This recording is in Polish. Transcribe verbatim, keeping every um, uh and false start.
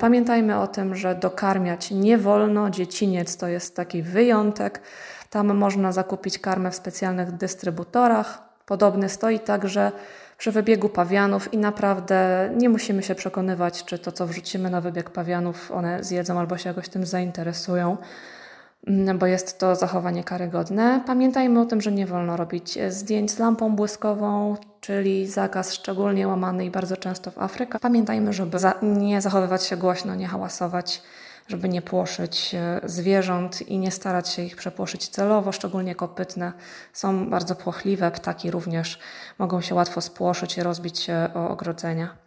Pamiętajmy o tym, że dokarmiać nie wolno. Dzieciniec to jest taki wyjątek. Tam można zakupić karmę w specjalnych dystrybutorach. Podobny stoi także przy wybiegu pawianów i naprawdę nie musimy się przekonywać, czy to, co wrzucimy na wybieg pawianów, one zjedzą albo się jakoś tym zainteresują, bo jest to zachowanie karygodne. Pamiętajmy o tym, że nie wolno robić zdjęć z lampą błyskową, czyli zakaz szczególnie łamany i bardzo często w Afryce. Pamiętajmy, żeby za- nie zachowywać się głośno, nie hałasować, żeby nie płoszyć zwierząt i nie starać się ich przepłoszyć celowo, szczególnie kopytne. Są bardzo płochliwe, ptaki również mogą się łatwo spłoszyć i rozbić się o ogrodzenia.